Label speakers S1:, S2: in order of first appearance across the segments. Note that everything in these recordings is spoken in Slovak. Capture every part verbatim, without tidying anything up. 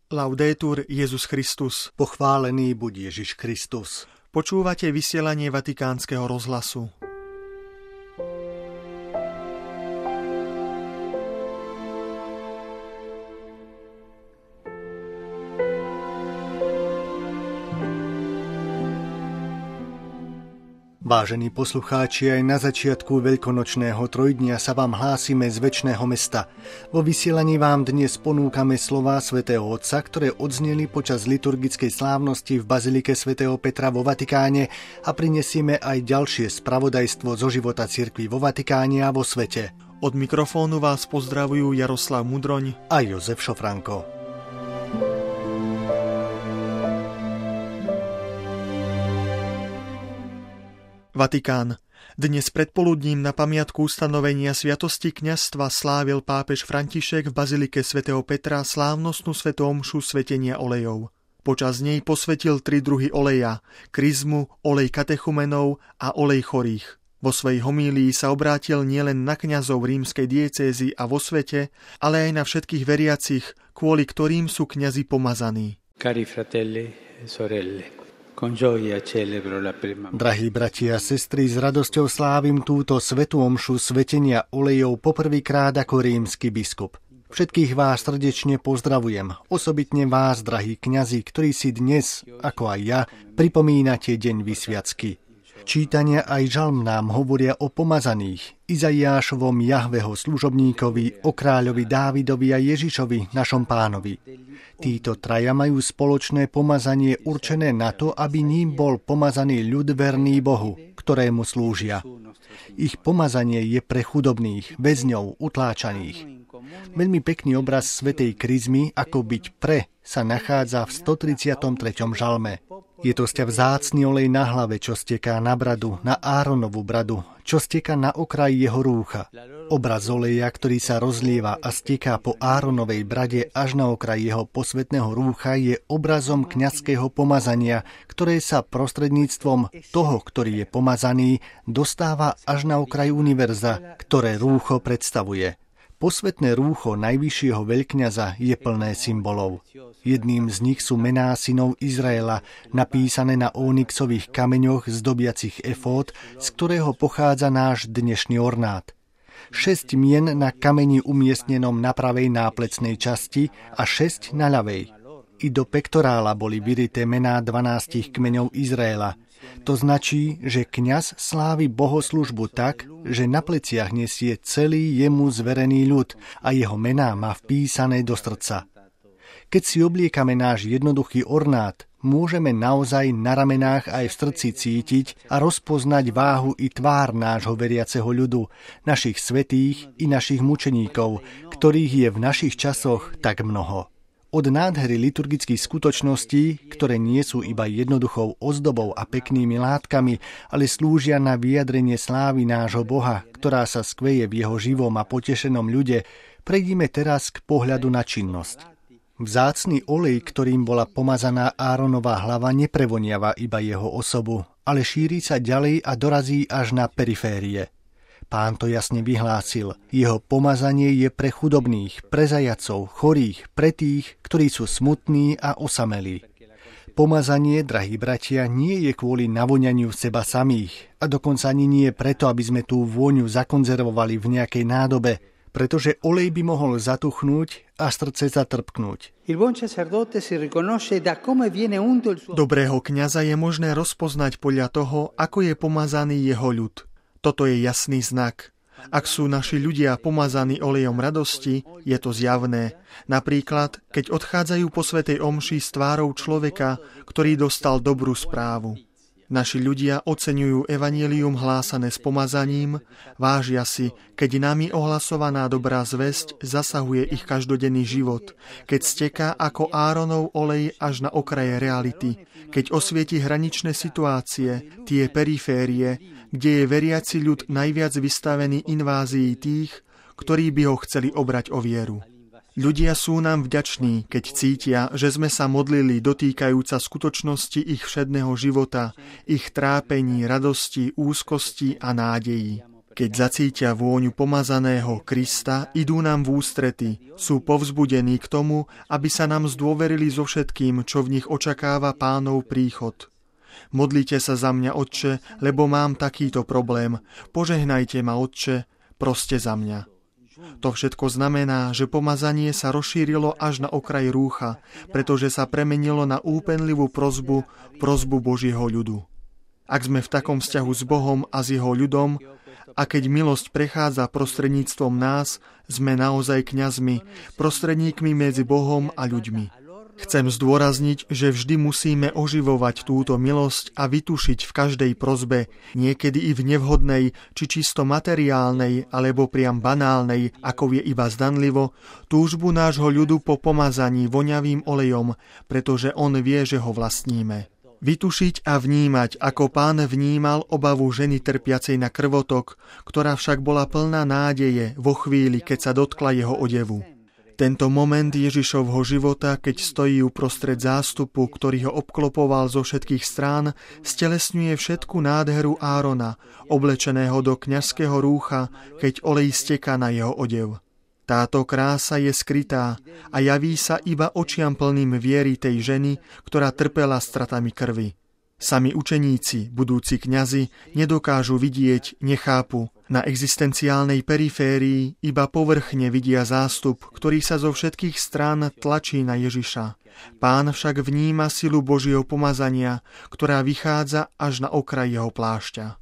S1: Laudetur Jesus Christus.
S2: Pochválený buď Ježiš Kristus.
S1: Počúvate vysielanie Vatikánskeho rozhlasu.
S2: Vážení poslucháči, aj na začiatku veľkonočného trojdnia sa vám hlásime z večného mesta. Vo vysielaní vám dnes ponúkame slová svätého Otca, ktoré odzneli počas liturgickej slávnosti v bazilike svätého Petra vo Vatikáne a prinesieme aj ďalšie spravodajstvo zo života cirkvi vo Vatikáne a vo svete.
S1: Od mikrofónu vás pozdravujú Jaroslav Mudroň
S2: a Jozef Šofranko.
S1: Vatikán. Dnes predpoludním na pamiatku ustanovenia sviatosti kňazstva slávil pápež František v bazilike svätého Petra slávnostnú svätú omšu svätenia olejov. Počas nej posvetil tri druhy oleja: kryzmu, olej katechumenov a olej chorých. Vo svojej homílii sa obrátil nielen na kňazov rímskej diecézy a vo svete, ale aj na všetkých veriacich, kvôli ktorým sú kňazi pomazaní.
S3: Cari fratelli e sorelle.
S2: Drahí bratia a sestry, s radosťou slávim túto svätú omšu svätenia olejov poprvýkrát ako rímsky biskup. Všetkých vás srdečne pozdravujem, osobitne vás, drahí kňazi, ktorí si dnes, ako aj ja, pripomínate deň vysviacky. Čítania aj žalm nám hovoria o pomazaných, Izaiášovom Jahveho služobníkovi, o kráľovi Dávidovi a Ježišovi, našom pánovi. Títo traja majú spoločné pomazanie určené na to, aby ním bol pomazaný ľud verný Bohu, ktorému slúžia. Ich pomazanie je pre chudobných, väzňov, utláčaných. Veľmi pekný obraz svätej kryzmy, ako byť pre, sa nachádza v stotridsiatom treťom žalme. Je to sťa vzácny olej na hlave, čo steká na bradu, na Áronovú bradu, čo steká na okraj jeho rúcha. Obraz oleja, ktorý sa rozlieva a steká po Áronovej brade až na okraj jeho posvätného rúcha, je obrazom kňazského pomazania, ktoré sa prostredníctvom toho, ktorý je pomazaný, dostáva až na okraj univerza, ktoré rúcho predstavuje. Posvätné rúcho najvyššieho veľkňaza je plné symbolov. Jedným z nich sú mená synov Izraela, napísané na onyxových kameňoch zdobiacich efód, z ktorého pochádza náš dnešný ornát. Šesť mien na kameni umiestnenom na pravej náplecnej časti a šesť na ľavej. I do pektorála boli vyrité mená dvanástich kmeňov Izraela. To značí, že kňaz slávi bohoslužbu tak, že na pleciach nesie celý jemu zverený ľud a jeho mená má vpísané do srdca. Keď si obliekame náš jednoduchý ornát, môžeme naozaj na ramenách aj v srdci cítiť a rozpoznať váhu i tvár nášho veriaceho ľudu, našich svätých i našich mučeníkov, ktorých je v našich časoch tak mnoho. Od nádhery liturgických skutočností, ktoré nie sú iba jednoduchou ozdobou a peknými látkami, ale slúžia na vyjadrenie slávy nášho Boha, ktorá sa skveje v jeho živom a potešenom ľude, prejdime teraz k pohľadu na činnosť. Vzácny olej, ktorým bola pomazaná Áronová hlava, neprevoniava iba jeho osobu, ale šíri sa ďalej a dorazí až na periférie. Pán to jasne vyhlásil. Jeho pomazanie je pre chudobných, pre zajacov, chorých, pre tých, ktorí sú smutní a osamelí. Pomazanie, drahí bratia, nie je kvôli navoňaniu seba samých a dokonca ani nie preto, aby sme tú vôňu zakonzervovali v nejakej nádobe, pretože olej by mohol zatuchnúť a srdce zatrpknúť. Dobrého kňaza je možné rozpoznať podľa toho, ako je pomazaný jeho ľud. Toto je jasný znak. Ak sú naši ľudia pomazaní olejom radosti, je to zjavné. Napríklad, keď odchádzajú po svätej omši s tvárou človeka, ktorý dostal dobrú správu. Naši ľudia oceňujú evanjelium hlásané s pomazaním, vážia si, keď nami ohlasovaná dobrá zvesť zasahuje ich každodenný život, keď steká ako Áronov olej až na okraje reality, keď osvieti hraničné situácie, tie periférie, kde je veriaci ľud najviac vystavený invázii tých, ktorí by ho chceli obrať o vieru. Ľudia sú nám vďační, keď cítia, že sme sa modlili dotýkajúca skutočnosti ich všedného života, ich trápení, radosti, úzkosti a nádejí.
S1: Keď zacítia vôňu pomazaného Krista, idú nám v ústrety, sú povzbudení k tomu, aby sa nám zdôverili so všetkým, čo v nich očakáva Pánov príchod. Modlite sa za mňa, Otče, lebo mám takýto problém. Požehnajte ma, Otče, proste za mňa. To všetko znamená, že pomazanie sa rozšírilo až na okraj rúcha, pretože sa premenilo na úpenlivú prosbu, prosbu Božieho ľudu. Ak sme v takom vzťahu s Bohom a s jeho ľudom, a keď milosť prechádza prostredníctvom nás, sme naozaj kňazmi, prostredníkmi medzi Bohom a ľuďmi. Chcem zdôrazniť, že vždy musíme oživovať túto milosť a vytušiť v každej prosbe, niekedy i v nevhodnej, či čisto materiálnej, alebo priam banálnej, ako je iba zdanlivo, túžbu nášho ľudu po pomazaní voňavým olejom, pretože on vie, že ho vlastníme. Vytušiť a vnímať, ako Pán vnímal obavu ženy trpiacej na krvotok, ktorá však bola plná nádeje vo chvíli, keď sa dotkla jeho odevu. Tento moment Ježišovho života, keď stojí uprostred zástupu, ktorý ho obklopoval zo všetkých strán, stelesňuje všetku nádheru Árona, oblečeného do kňazského rúcha, keď olej steká na jeho odev. Táto krása je skrytá a javí sa iba očiam plným viery tej ženy, ktorá trpela stratami krvi. Sami učeníci, budúci kňazi, nedokážu vidieť, nechápu. Na existenciálnej periférii iba povrchne vidia zástup, ktorý sa zo všetkých strán tlačí na Ježiša. Pán však vníma silu Božieho pomazania, ktorá vychádza až na okraj jeho plášťa.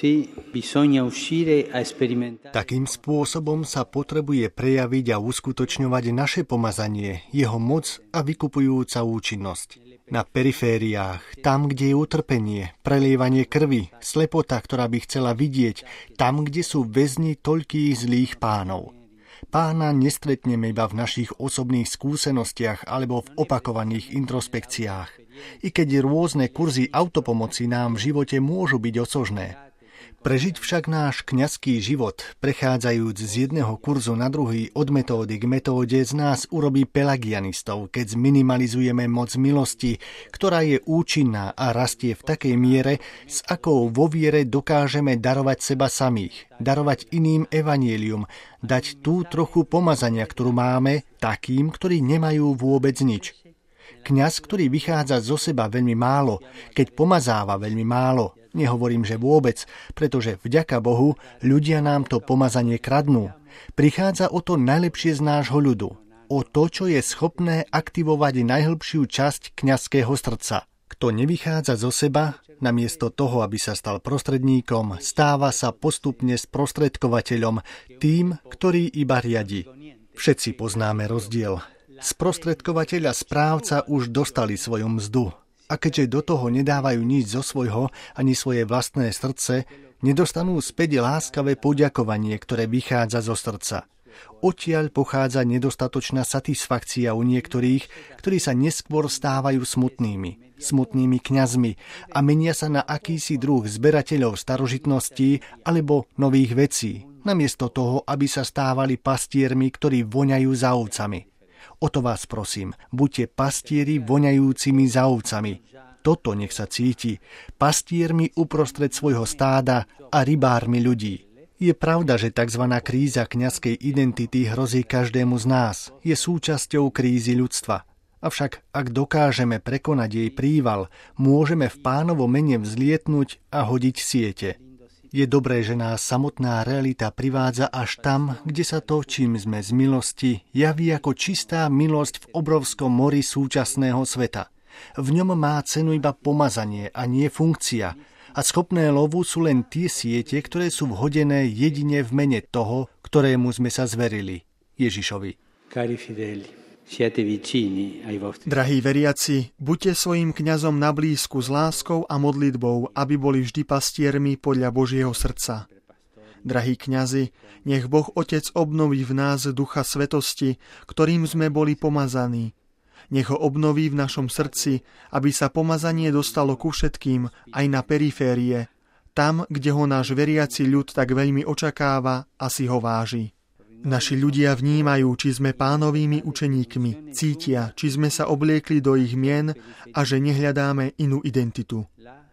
S2: Takým spôsobom sa potrebuje prejaviť a uskutočňovať naše pomazanie, jeho moc a vykupujúca účinnosť. Na perifériách, tam, kde je utrpenie, prelievanie krvi, slepota, ktorá by chcela vidieť, tam, kde sú väzni toľkých zlých pánov. Pána nestretneme iba v našich osobných skúsenostiach alebo v opakovaných introspekciách. I keď rôzne kurzy autopomoci nám v živote môžu byť osožné. Prežiť však náš kňazský život, prechádzajúc z jedného kurzu na druhý od metódy k metóde, z nás urobí pelagianistov, keď zminimalizujeme moc milosti, ktorá je účinná a rastie v takej miere, s akou vo viere dokážeme darovať seba samých, darovať iným evanjelium, dať tú trochu pomazania, ktorú máme, takým, ktorí nemajú vôbec nič. Kňaz, ktorý vychádza zo seba veľmi málo, keď pomazáva veľmi málo, nehovorím, že vôbec, pretože vďaka Bohu ľudia nám to pomazanie kradnú. Prichádza o to najlepšie z nášho ľudu, o to, čo je schopné aktivovať najhlbšiu časť kňazského srdca. Kto nevychádza zo seba, namiesto toho, aby sa stal prostredníkom, stáva sa postupne sprostredkovateľom, tým, ktorý iba riadi. Všetci poznáme rozdiel. Sprostredkovateľ a správca už dostali svoju mzdu. A keďže do toho nedávajú nič zo svojho, ani svoje vlastné srdce, nedostanú späť láskavé poďakovanie, ktoré vychádza zo srdca. Odtiaľ pochádza nedostatočná satisfakcia u niektorých, ktorí sa neskôr stávajú smutnými, smutnými kňazmi a menia sa na akýsi druh zberateľov starožitností alebo nových vecí, namiesto toho, aby sa stávali pastiermi, ktorí voňajú za ovcami. O to vás prosím, buďte pastieri voňajúcimi za ovcami. Toto nech sa cíti, pastiermi uprostred svojho stáda a rybármi ľudí. Je pravda, že tzv. Kríza kňazskej identity hrozí každému z nás. Je súčasťou krízy ľudstva. Avšak ak dokážeme prekonať jej príval, môžeme v Pánovo mene vzlietnúť a hodiť siete. Je dobré, že nás samotná realita privádza až tam, kde sa to, čím sme z milosti, javí ako čistá milosť v obrovskom mori súčasného sveta. V ňom má cenu iba pomazanie a nie funkcia. A schopné lovu sú len tie siete, ktoré sú vhodené jedine v mene toho, ktorému sme sa zverili, Ježišovi.
S3: Cari fideli, siete vicini ai vostri.
S1: Drahí veriaci, buďte svojim kňazom na blízku s láskou a modlitbou, aby boli vždy pastiermi podľa Božieho srdca. Drahí kňazi, nech Boh Otec obnoví v nás ducha svetosti, ktorým sme boli pomazaní. Nech ho obnoví v našom srdci, aby sa pomazanie dostalo ku všetkým, aj na periférie, tam, kde ho náš veriaci ľud tak veľmi očakáva a si ho váži. Naši ľudia vnímajú, či sme Pánovými učeníkmi, cítia, či sme sa obliekli do ich mien a že nehľadáme inú identitu.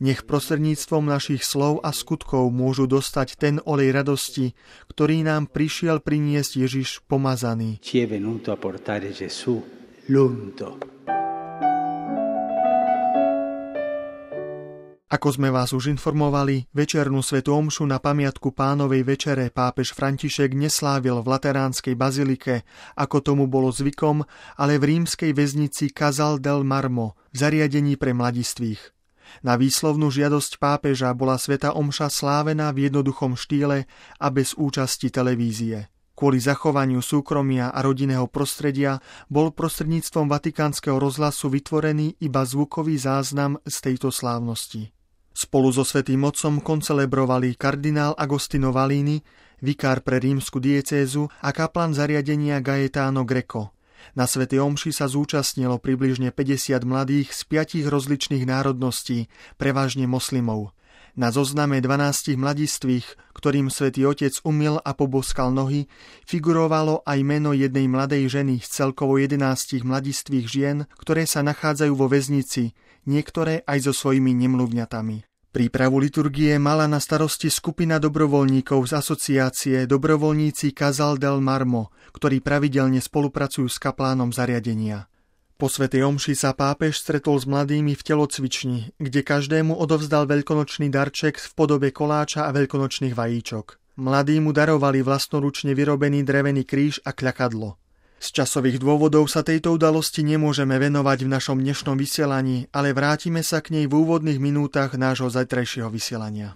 S1: Nech prostredníctvom našich slov a skutkov môžu dostať ten olej radosti, ktorý nám prišiel priniesť Ježiš pomazaný.
S3: Ci è venuto a portare Gesù l'unto.
S1: Ako sme vás už informovali, večernú svätú omšu na pamiatku Pánovej večere pápež František neslávil v Lateránskej bazilike, ako tomu bolo zvykom, ale v rímskej väznici Casal del Marmo, v zariadení pre mladistvých. Na výslovnú žiadosť pápeža bola svätá omša slávená v jednoduchom štýle a bez účasti televízie. Kvôli zachovaniu súkromia a rodinného prostredia bol prostredníctvom Vatikánskeho rozhlasu vytvorený iba zvukový záznam z tejto slávnosti. Spolu so svätým otcom koncelebrovali kardinál Agostino Valini, vikár pre rímsku diecézu a kaplan zariadenia Gaetano Greco. Na svätej omši sa zúčastnilo približne päťdesiat mladých z piatich rozličných národností, prevažne moslimov. Na zozname dvanástich mladistvých, ktorým svätý otec umyl a poboskal nohy, figurovalo aj meno jednej mladej ženy z celkovo jedenástich mladistvých žien, ktoré sa nachádzajú vo väznici, niektoré aj so svojimi nemluvňatami. Prípravu liturgie mala na starosti skupina dobrovoľníkov z asociácie Dobrovoľníci Casal del Marmo, ktorí pravidelne spolupracujú s kaplánom zariadenia. Po svätej omši sa pápež stretol s mladými v telocvični, kde každému odovzdal veľkonočný darček v podobe koláča a veľkonočných vajíčok. Mladí mu darovali vlastnoručne vyrobený drevený kríž a kľakadlo. Z časových dôvodov sa tejto udalosti nemôžeme venovať v našom dnešnom vysielaní, ale vrátime sa k nej v úvodných minútach nášho zajtrajšieho vysielania.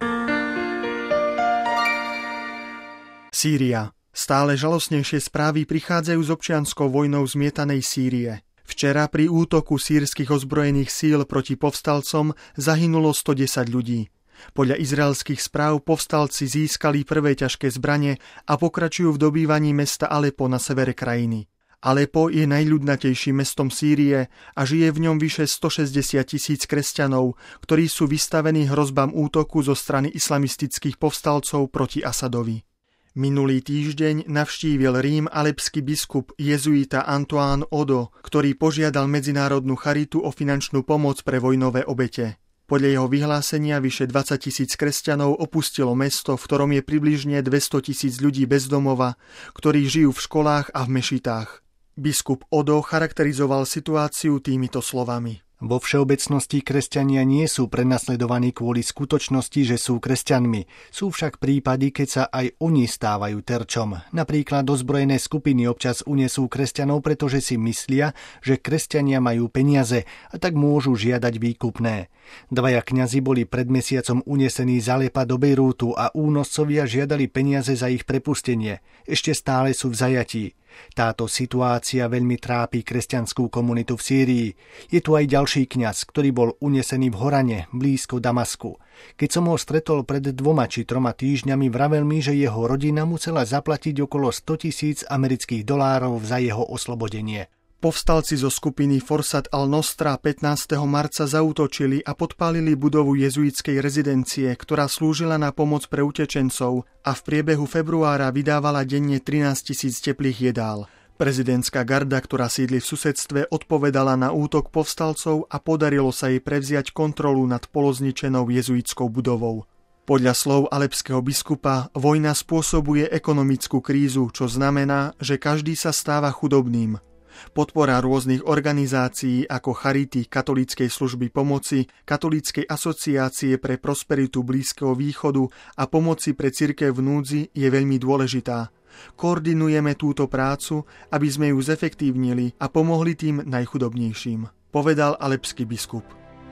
S1: Sýria. Stále žalostnejšie správy prichádzajú z občianskou vojnou zmietanej Sýrie. Včera pri útoku sýrskych ozbrojených síl proti povstalcom zahynulo stodesať ľudí. Podľa izraelských správ povstalci získali prvé ťažké zbrane a pokračujú v dobývaní mesta Alepo na severe krajiny. Alepo je najľudnatejším mestom Sýrie a žije v ňom vyše stošesťdesiat tisíc kresťanov, ktorí sú vystavení hrozbám útoku zo strany islamistických povstalcov proti Asadovi. Minulý týždeň navštívil Rím alepský biskup jezuita Antoine Odo, ktorý požiadal medzinárodnú charitu o finančnú pomoc pre vojnové obete. Podľa jeho vyhlásenia vyše dvadsať tisíc kresťanov opustilo mesto, v ktorom je približne dvesto tisíc ľudí bez domova, ktorí žijú v školách a v mešitách. Biskup Odo charakterizoval situáciu týmito slovami.
S2: Vo všeobecnosti kresťania nie sú prenasledovaní kvôli skutočnosti, že sú kresťanmi. Sú však prípady, keď sa aj oni stávajú terčom. Napríklad ozbrojené skupiny občas unesú kresťanov, pretože si myslia, že kresťania majú peniaze a tak môžu žiadať výkupné. Dvaja kňazi boli pred mesiacom unesení z Alepa do Bejrútu a únoscovia žiadali peniaze za ich prepustenie. Ešte stále sú v zajatí. Táto situácia veľmi trápi kresťanskú komunitu v Sýrii. Je tu aj ďalší kňaz, ktorý bol unesený v Horane, blízko Damasku. Keď som ho stretol pred dvoma či troma týždňami, vravel mi, že jeho rodina musela zaplatiť okolo sto tisíc amerických dolárov za jeho oslobodenie.
S1: Povstalci zo skupiny Forsat al-Nostra pätnásteho marca zaútočili a podpálili budovu jezuitskej rezidencie, ktorá slúžila na pomoc pre utečencov a v priebehu februára vydávala denne trinásť tisíc teplých jedál. Prezidentská garda, ktorá sídli v susedstve, odpovedala na útok povstalcov a podarilo sa jej prevziať kontrolu nad polozničenou jezuitskou budovou. Podľa slov alepského biskupa, vojna spôsobuje ekonomickú krízu, čo znamená, že každý sa stáva chudobným. Podpora rôznych organizácií ako Charity katolíckej služby pomoci, Katolíckej asociácie pre prosperitu Blízkeho východu a pomoci pre cirkev v núdzi je veľmi dôležitá. Koordinujeme túto prácu, aby sme ju zefektívnili a pomohli tým najchudobnejším, povedal alepský biskup.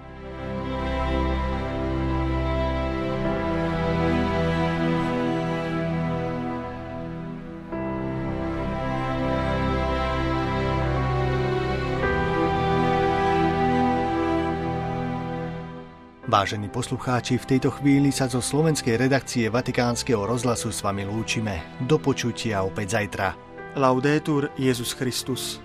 S2: Vážení poslucháči, v tejto chvíli sa zo slovenskej redakcie Vatikánskeho rozhlasu s vami lúčime. Do počutia opäť zajtra.
S1: Laudetur Jesus Christus.